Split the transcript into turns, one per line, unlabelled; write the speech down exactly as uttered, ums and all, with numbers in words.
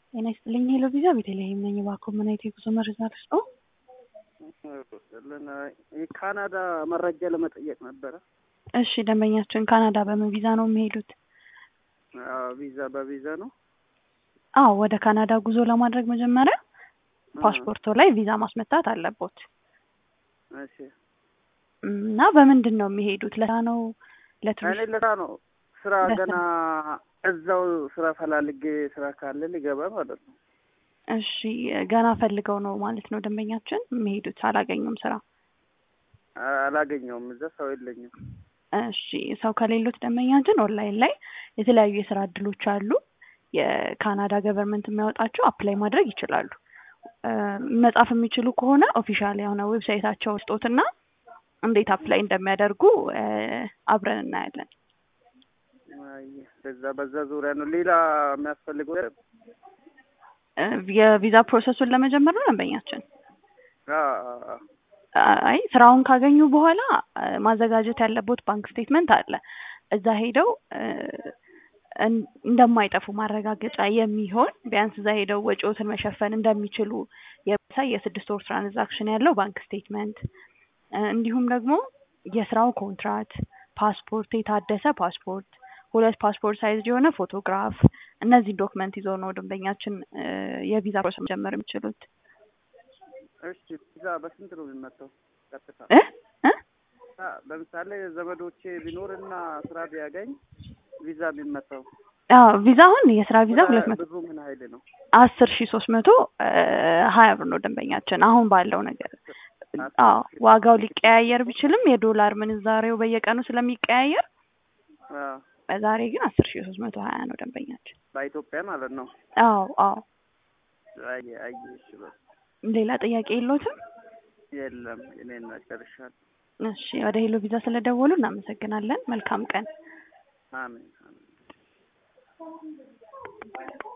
ጤና ይስጥልኝ ሄሎ ቪዛ ቤተልሔም ነኝ። እባክዎ ምን አይነት የጉዞ መረጃ ልስጥዎ?
የካናዳ መረጃ ለመጠየቅ ነበረ።
እሺ ደንበኛችን ካናዳ በምን ቪዛ ነው የሚሄዱት?
አዎ ቪዛ በቪዛ ነው።
አዎ ወደ ካናዳ ጉዞ ለማድረግ መጀመሪያ ፓስፖርቶ ላይ ቪዛ ማስመታት አለቦት።
እሺ
እና በምንድን ነው የሚሄዱት? ለስራ ነው ለቱሪስት?
እኔ ለስራ ነው። ስራ ገና እዛው ስራ ፈላልጌ ስራ ካለ ሊገባ ማለት ነው።
እሺ ገና ፈልገው ነው ማለት ነው ደንበኛችን የሚሄዱት? አላገኙም ስራ?
አላገኘውም፣ እዛ ሰው የለኝም።
እሺ ሰው ከሌሎት ደንበኛችን ኦንላይን ላይ የተለያዩ የስራ እድሎች አሉ። የካናዳ ገቨርንመንት የሚያወጣቸው አፕላይ ማድረግ ይችላሉ። መጻፍ የሚችሉ ከሆነ ኦፊሻል የሆነ ዌብሳይታቸው ውስጦትና እንዴት አፕላይ እንደሚያደርጉ አብረን እናያለን።
አይ በዛ በዛ ዙሪያ ነው። ሌላ የሚያስፈልገው
የቪዛ ፕሮሰሱን ለመጀመር ነው ደንበኛችን?
አዎ
አይ ስራውን ካገኙ በኋላ ማዘጋጀት ያለበት ባንክ ስቴትመንት አለ። እዛ ሄደው እንደማይጠፉ ማረጋገጫ የሚሆን ቢያንስ እዛ ሄደው ወጪዎትን መሸፈን እንደሚችሉ የሚያሳይ የስድስት ወር ትራንዛክሽን ያለው ባንክ ስቴትመንት፣ እንዲሁም ደግሞ የስራው ኮንትራት፣ ፓስፖርት፣ የታደሰ ፓስፖርት፣ ሁለት ፓስፖርት ሳይዝ የሆነ ፎቶግራፍ፣ እነዚህ ዶክመንት ይዘው ነው ደንበኛችን የቪዛ ፕሮሰስ መጀመር የሚችሉት።
እሺ ቪዛ በስንት ነው የሚመጣው? ቀጥታ
እ እ
ለምሳሌ ዘመዶቼ ቢኖርና ስራ ቢያገኝ ቪዛ ቢመጣው?
አዎ ቪዛ አሁን የስራ ቪዛ ሁለት መቶ
ብሩ ምን ኃይል ነው?
አስር ሺህ ሶስት መቶ ሀያ ብር ነው ደንበኛችን አሁን ባለው ነገር። አዎ ዋጋው ሊቀያየር ቢችልም የዶላር ምንዛሬው በየቀኑ ስለሚቀያየር
አዎ
በዛሬ ግን አስር ሺህ ሶስት መቶ ሀያ ነው ደንበኛችን
በኢትዮጵያ ማለት ነው።
አዎ አዎ
አይ አይ እሺ በቃ
ሌላ ጥያቄ የለዎትም?
የለም እኔን ጨርሻለሁ።
እሺ ወደ ሄሎ ቪዛ ስለደወሉ እናመሰግናለን። መልካም ቀን።
አሜን አሜን።